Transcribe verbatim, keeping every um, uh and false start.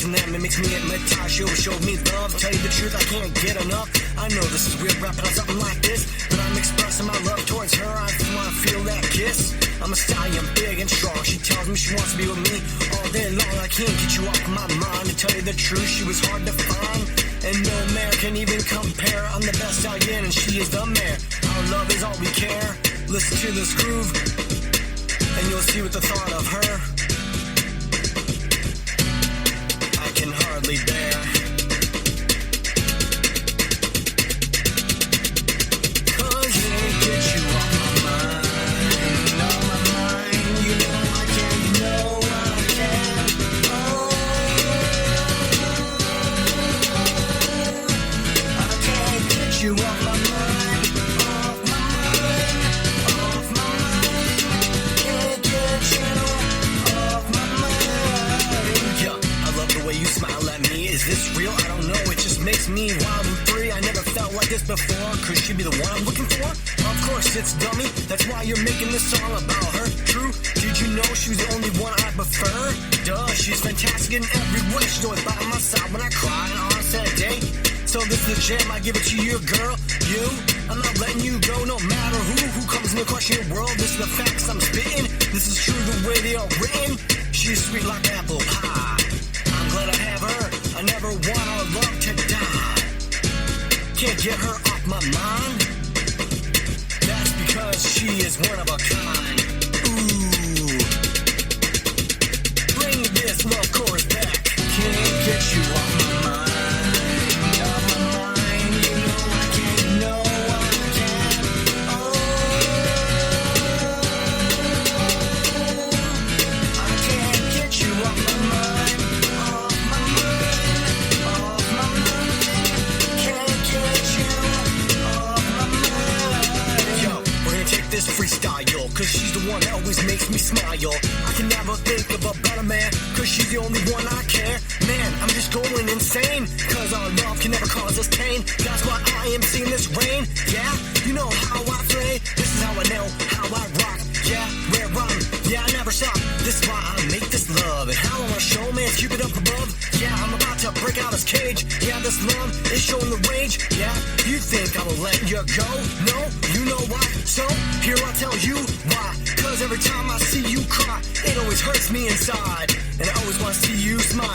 and that makes me hypnotized. She'll show me love, tell you the truth, I can't get enough. I know this is weird rapping on something like this, but I'm expressing my love towards her. I wanna feel that kiss. I'm a stallion, big and strong. She tells me she wants to be with me all day long. I can't get you off my mind. To tell you the truth, she was hard to find, and no man can even compare. I'm the best stallion and she is the mare. Our love is all we care. Listen to this groove and you'll see what the thought of her I can hardly bear. Cause you ain't get you off my mind, off my mind. You know I can, you know I can. Oh, I can't get you off my mind, off my mind, off my mind. Can't get you off my mind. Yeah, I love the way you smile at me. Is this real? I don't know. It just makes me wild and free. I never felt like this before. Could she be the one I'm looking for? Of course it's dummy. That's why you're making this song about her. True? Did you know she was the only one I prefer? Duh, she's fantastic in every way. She's always by my side when I cry and on a sad day. So this is the jam, I give it to you, girl. You, I'm not letting you go no matter who Who comes in the question your world. This is the facts I'm spitting. This is true the way they are written. She's sweet like apple pie. I'm glad I have her. I never want our love to die. Can't get her off my mind. That's because she is one of a kind. Ooh, bring this love chorus back. Can't get you off my mind, off my mind. You know I can, you know I can. Oh, I can't get you off my mind, off my mind, off my mind. Can't get you off my mind. Yo, we're gonna take this freestyle, yo, cause she's the one that always makes me smile, yo. I can never think of a better man, cause she's the only one I care. Man, I'm just going insane, cause our love can never cause us pain. That's why I am seeing this rain. Yeah, you know how I play. This is how I know how I rock. Yeah, where I'm, yeah, I never stop. This is why I make this love. And how I wanna show, man, keep it up above. Yeah, I'm about to break out this cage. Yeah, this love is showing the rage. Yeah, you think I will let you go? No, you know why? So, here I'll tell you why. Cause every time I see you cry, it always hurts me inside. And I always wanna see you smile.